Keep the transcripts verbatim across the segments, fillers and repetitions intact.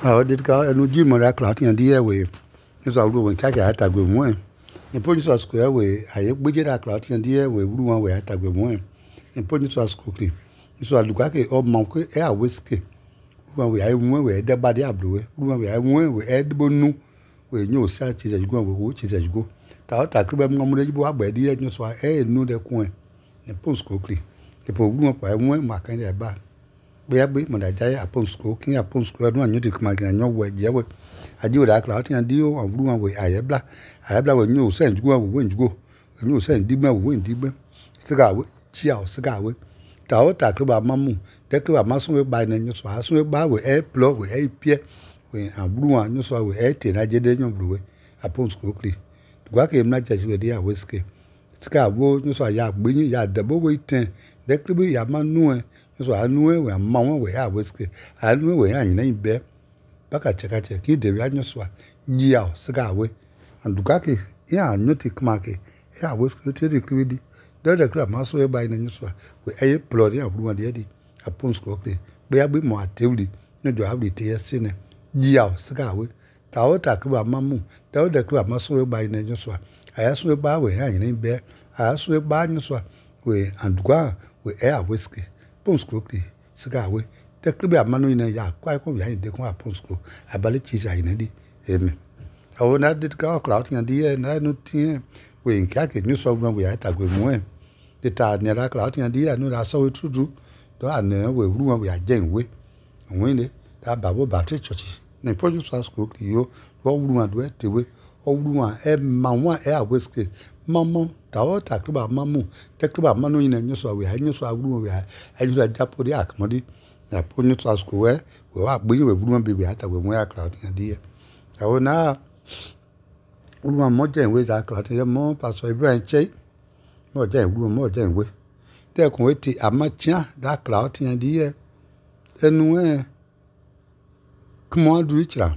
Ah, dit ka enu ji mo ra kla ti di e we. Ni so ru won ka ka ta gbe mo e. Ni po ni so square we aye gbeje ra kla ti di e we ru won we ta gbe mo e. Ni po ni so school ki. Ni so aluka ke o mo ke e a whiskey. Ru won we aye mo we de ba de abro we. Ru won we aye mo we e de bonu. We nyo sa ti se jugo we wo ti se jugo. Ta o ta kri be mo mo de bo agba di e nyo so e nu de kun e. Ni po school ki. Ni po ru won pa e mo ma kan de ba. Bóyá gbé mọ̀dájà yẹ àpọ̀n sùkò kí àpọ̀n sùkò ẹ̀dùn ànyọ́ dìkùmá kí ànyọ́ wọ̀ ẹ̀jẹ̀ wẹ̀ àdí òdà àkàrà ọ̀tí àdí àwùrú wọn wẹ̀ àyẹ̀bla àyẹ̀bla wẹ̀ nyọ́ sẹ́yìn dùgbò wẹ̀ wẹ̀ ndùgbò nyọ́ sẹ́yìn dìgbà wẹ̀ wẹ̀ ndìgbà sìgá wẹ̀ tíyà ọ̀ sìgá wẹ̀ tà ọ̀ tà kí wà má mú dẹ́kí wà má sún wẹ̀ bá ẹ̀ nyọ́ sọ àsún wẹ̀ bá wẹ̀ ẹ̀ plọ̀ wẹ̀ ẹ̀ pìẹ́ wẹ̀ àwùrú wọn nyọ́ sọ wẹ̀ ẹ̀ tẹ̀ náà jẹ́dẹ́ nyọ́ wẹ̀ àpọ̀n sùkò kiri dùgbà kí ẹ̀ mìíràn jẹ́ wẹ̀ dí àwẹ̀ sìkè sìgá wẹ̀ nyọ́ sọ àyà àgbẹ̀yìn yà dẹ̀bọ̀ wẹ̀ tẹ̀ dẹ́kí wẹ̀ yà má nú ẹ̀ so anu we ma won we a whiskey anu we anyi na ibe baka cheka che ki de anyo so ji a siga we anduka ke ya anyo ti kma ke ya whiskey ti de kwidi de de kra ma so e ba ina so we eye plori a buru de di a pons ko ke be ya gbe mo atewli no do ha te yesi ne ji a siga we ta o ta kra ma mu de o de kra ma so e ba ina so aya so e ba we anyi na ibe aya so e ba anyo so we anduka we e a whiskey Ponsco ki siga we te kribe amanu ina ya kwa ko ya inde ko Ponsco abale chi sa ina di eme awo na dit ka cloud yan di na no ti we nka ke ni so gban we ya ta gbe mu e de ta ni ra cloud yan di anu ra so we tudu do ana we ru wan we ya je nwe won ni da babo baptist church ni poju so school ki yo wo ru wan do e tewe o ru wan e ma wan e a whiskey mama tawo ta kriba mamu te kriba manu ina nyo so we anyo so agru we anyo so japo di akmodi na ponyo so asko we we wa gbe we buru bebe ata we mo ya crowd yan di tawo na uru mo je we da crowd yan mo pastor Ibrahim che mo je uru mo je we te kun we ti amachia da crowd yan di enu e kmo du chira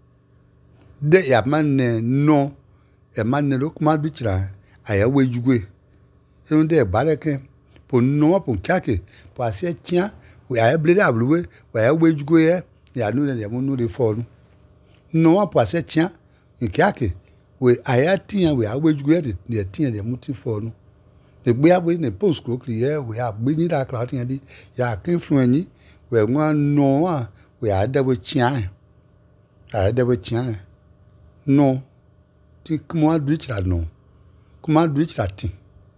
de ya man no e man lo kma du chira aya we jugwe enu de bareke po no po kyake po ase tia we aya blede abluwe we aya we jugwe ye ya nu le mo nu le fo nu no po ase tia kyake we aya tia we aya we jugwe de de tia de muti fo nu de gbe agbe ne post ko kri ye we agbe ni da kla tia di ya kin fun yin we nwa no a we aya de we tia aya de we tia no ti kmo du chira no kuma du chira ti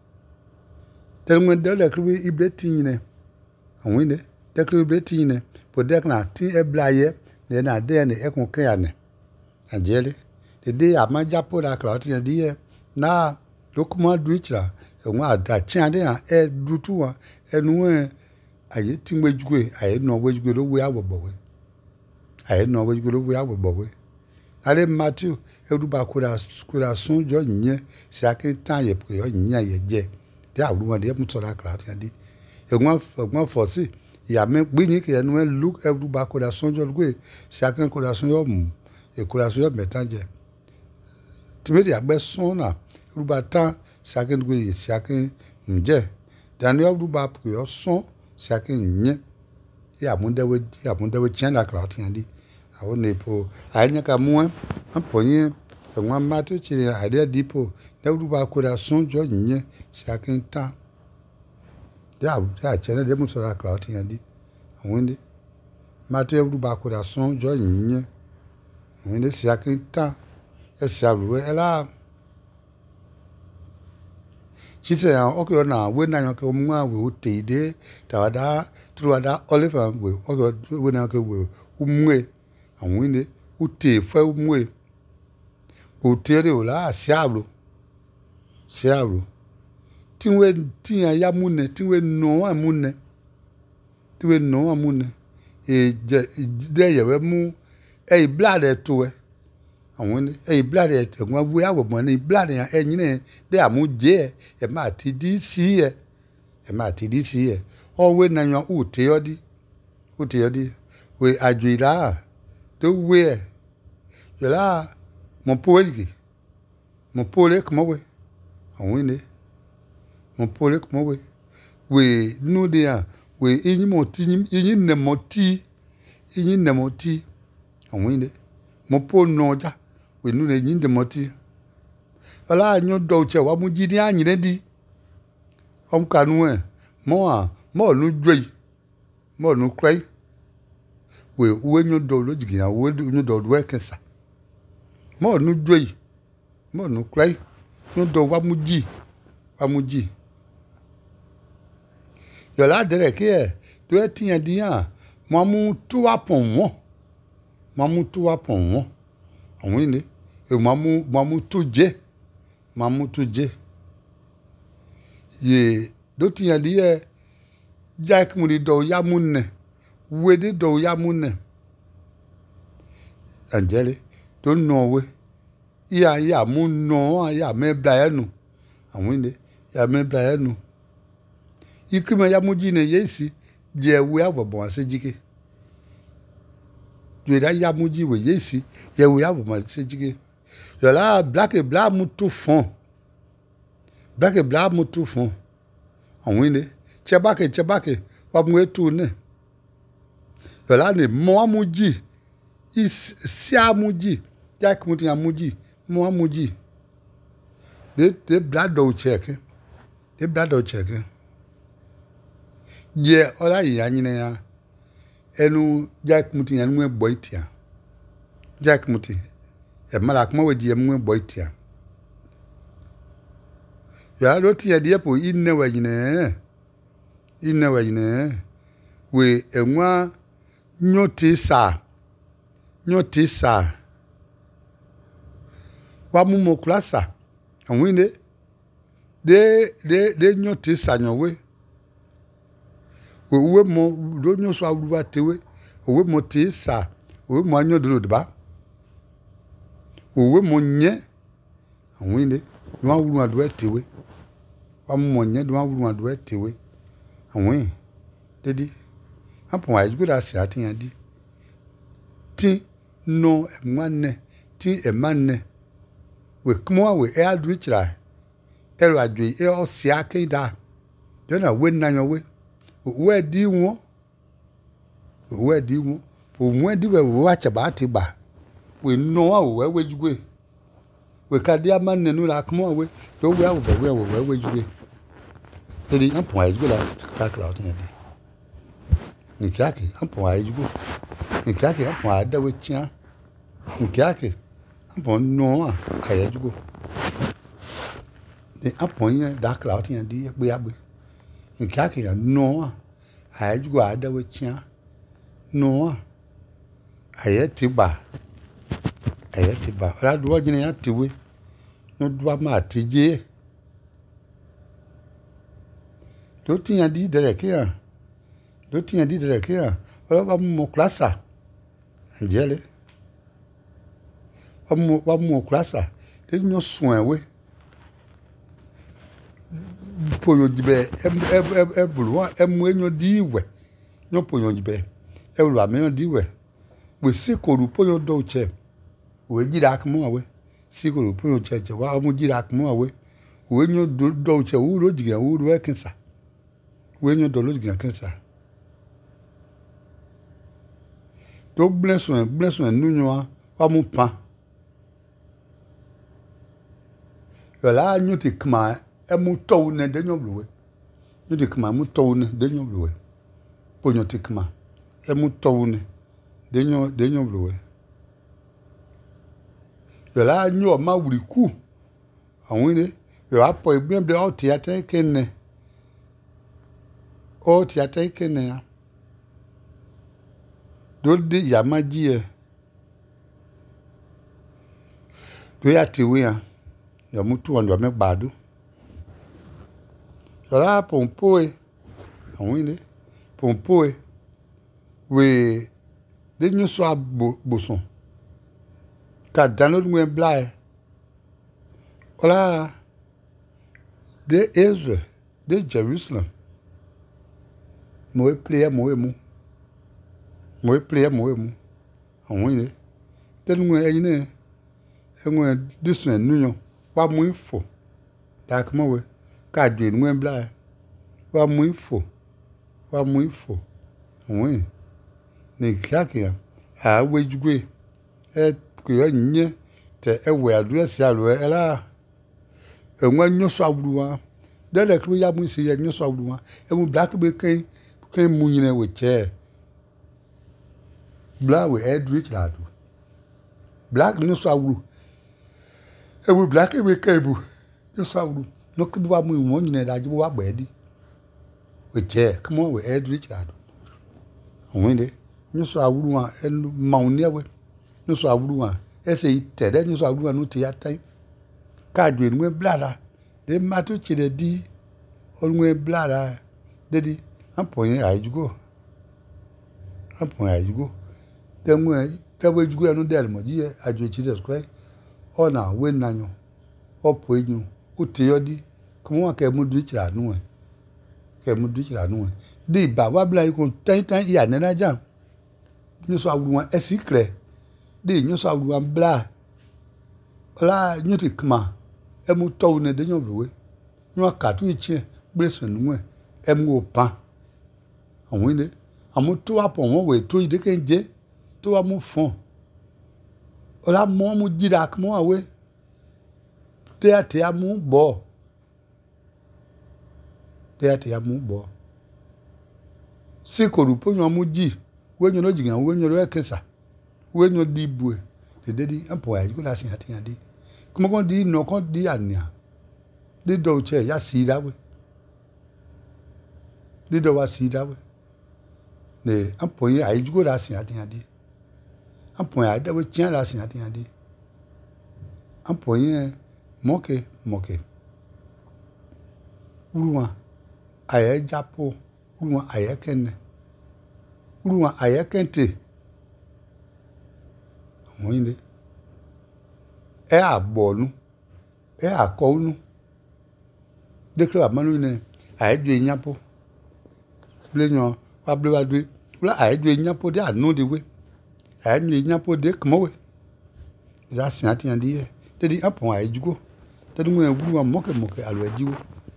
telmo de le kri ibe ti yin ne awin de de kri ibe ti yin ne po de na ti e blaye de na de ne e kun kan ya ne ajele de de ama japo da kra ti di e na lo kuma du chira e won ada ti ade an e du tu wa enu e aye ti ngbejugo aye no wejugo lo we awobo we aye no wejugo lo we awobo we ale Matthew eduba kura kura sun jo yin si akin tan ye pe yo yin ye je de awru won de mu so la kra ti di egbon egbon fo si ya me gbe ni ke enu e look eduba kura sun jo gbe si akin kura sun yo mu e kura sun yo metan je timedi agbe sun na eduba tan si akin gbe si akin nje dan yo eduba pe yo sun si akin yin ya mu de we ya mu de we chen la kra ti di awon ne po anya ka mu aponye won ma to chi ade dipo de du ba ko da sun jo yin si akin tan ya ya chene de mu so la cloud yan di awon de ma to du ba ko da sun jo yin awon de si akin tan e si abu e la chi se an o ko na we na yan ko mu a we o te de ta da tru da oliver we o ko we na ko we o mu e àwọn ni o te fe mu e o tere o la siabro siabro tinwe tiyan ya mune tinwe no amune tinwe no amune e je de ye we mu e blood e to e àwọn ni e blood e te won bu awo mo ni blood yan e yin de amu je e ma ti di si e e ma ti di si e o we na yan o te odi o te odi we ajuira to we yo la mon poeli mon pole como we awon ni mon pole como we we nu de a we yin mo ti yin ne mo ti yin ne mo ti àwọn inde mo po no ja we nu le yin de moti ala anyo do che wa mu ji ni anyi ne di om kanu e mo a mo nu dwei mo nu krai we we nyo do lo jigi ya we nyo do we kensa mo nu dwei mo nu krai nyo do wa mu ji wa mu ji yo la dere ke e to e tiyan di an mo mu tu wa pon won mo mu tu wa pon won àwọn inde e mo mu mo mu tu je mo mu tu je ye do tiyan di e jack mu di do ya mu ne we di do ya mu ne anjele to no we iya ya mu no ya me bla enu àwọn inde ya me bla enu ikime ya mu ji ne yesi je we abobo asejike je da ya mu ji we yesi ye we abobo asejike yo la black et blanc mu tu fond black et blanc mu tu fond àwọn inde chebake chebake wa mu etu ne yo la ne mo mu ji is si amuji jack mu ti amuji mo amuji de de blood do check de blood do check je ola yi anyine ya enu jack mu ti anu ebo itia jack mu ti e mala kuma we di emu ebo itia ya do ti e die po inne we nyine inne we nyine we enwa nyoti sa nyoti sa wa mu mo klasa àwọn inde de de de nyoti sa nyowe we we mo do nyo so awuwa tewe we mo ti sa we mo anyo do ba we mo nye àwọn inde wa wuru ado tewe wa mo nye do wa wuru ado tewe àwọn dedi apon wa ju da si atiyan di ti no emane ti emane we kmo we e adu chira ero adu e o si akida do na we na yo we we di won we di won o mu di we wa cha ba ti ba we no wa we we jugwe we ka dia manne nu la kmo we do we awo we we we jugwe dedi apon wa ju la ta cloud ni di ni kaki apon wa jugwe ni kaki apon ada we tia nkiake apon no a kayejugo ni apon yen da cloud yen di gbe agbe nkiake ya no a ayejugo ada we tia no a aye ti ba aye ti ba ra duwo jini ya ti we no duwa ma ti je do ti yan di dere ke ya do ti yan di dere ke ya oro ba mo klasa anjele Wamu wamu klasa de nyo sun ewe poyo jibe em em ebulu wa emu enyo di iwe nyo poyo jibe ebulu amenyo di iwe we sikoru poyo do che we jira akmo awe sikoru poyo che che wa mu jira akmo awe we nyo do do che wu ro jigan wu ro ekinsa we nyo do lo jigan kinsa to blesson blesson nunyo wa mu pan yo la nyuti kma emu to ne de nyobluwe nyuti kma mu to ne de nyobluwe po nyuti kma emu to ne de nyo de nyobluwe yo la nyo ma wuri ku àwọn ire yo apo igbe be o ti ate kenne o ti ate kenne ya do de ya maji e do ya ti we ya ya mutu wando me gbadu la pompoe àwọn inde pompoe we de nyu so boson ka download we blai ola de Israel de Jerusalem mo play mo emu mo play mo emu àwọn inde de nu eyin ne enwe disun nuyo wa mu info ta kmo we ka du nu embla wa mu info wa mu info àwọn ni kiakia a we jugwe e ke nye te e we address alo e la e nwa nyoso awruwa de le kru ya mu si ye nyoso awruwa e mu black be kan kan mu nyine we che black we Edrich la do black nyoso awru e mu black be kan bu nyoso awru no ku ba mu won nyine da jibo wa gba di we che come on we Edrich la do onwinde nyoso awruwa e mauni we nyoso awruwa e se ite nyoso awruwa no ti ya tan ka dwe nwe blada de matu chide di onwe blada de di amponye ajugo amponye ajugo de nwe de we jugo enu de mo ji ajo Jesus Christ ona we nanyo opo ejun o te yodi komo wa ke mu du chira nu e ke mu du chira nu e di baba bla ikun tan tan ya nena jam nyoso awruwa e secret di nyoso awruwa bla la nyoti kma emu to ne de nyon blowe nyon ka tu ichi blesun nu e emu opan awon ile amu to apo won we to ide kenje to wa mu fon ola mo mu jida kmo awe te ate amu bo te ate amu bo si koru po nyon mu ji we nyon no jigan we nyon ro ekesa we nyon di bue de de di ampo ya ko la sin ati adi kuma kon di no kon di ania di do che ya si da we di do wa si da we ne ampo ya ai jugo la sin ati adi ampo ya da we chen la sin ati adi ampo ya moke moke uruwa aye japo uruwa aye kenne uruwa aye kente moinde e agbonu e akonu dekla manu ne ayedu enyapo blenyo wa blewa du la ayedu enyapo de anu de we ayedu enyapo de kmowe za sin ati andi e de di apon ayejugo de du mo ewuru moke moke alo ajiwo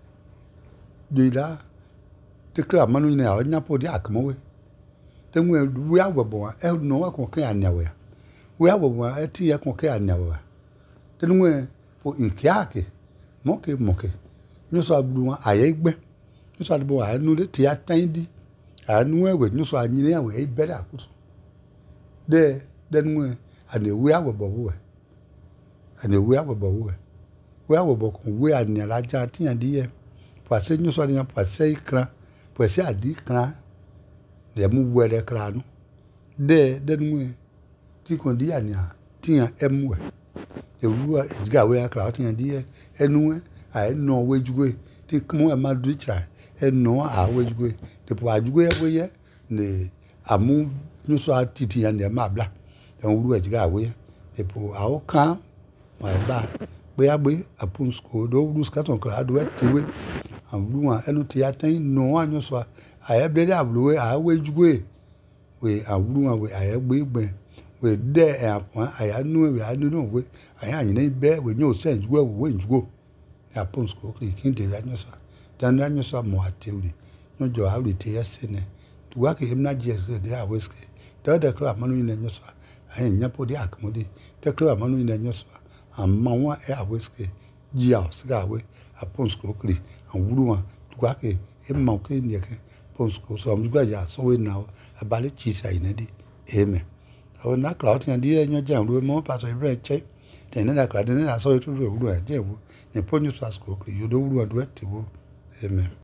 de la dekla manu ne ayenyapo de akmowe de mo ewuru agbobo e no wa kon kan anyawe we agbobo e ti ya kon kan anyawe tenwe po inkiake moke moke nyoso agbuwa ayegbe nyoso adbo anu de ti atandi anu ewe nyoso anyire awe e bere akutu de denwe ane we agbobo we ane we agbobo we we agbobo kon we anya la ja ti andi ye pase nyoso anya pase ikran pase adi kran de mu we de kran de denwe ti kon di anya ti an emwe ewuwa ejiga we akra oti yan die enu ai no wejugo ti kmo e madu chira enu a wejugo te po ajugo we ye ne amu nuso atiti yan de mabla en wuru ejiga we te po awo kan wa ba pe agbe apun school do wuru skaton kra do etiwe awuwa enu ti atan no anyo so ai blede abluwe a wejugo we awuwa we ai gbe gbe we de e apon aya nu we anu no we aya yin be we nyo sense we we njugo ya pon school kri kin de anyo so dan anyo so mo atewri no jo awri te yesene tuwa ke himna je de a weske da da kra manu yin anyo so aya nyapo de akmode de kra manu yin anyo so amma wa e a weske ji a siga we a pon school kri an wuruwa tuwa ke himma ke ni ke pon school so am gba ya so we now abale chi sa yin di amen o na cloud yan die nyo jan ru mo pa so ibre che ten na cloud na so tu ru ru e je wo ni ponyu so asko kri yo do ru adu eti wo amen.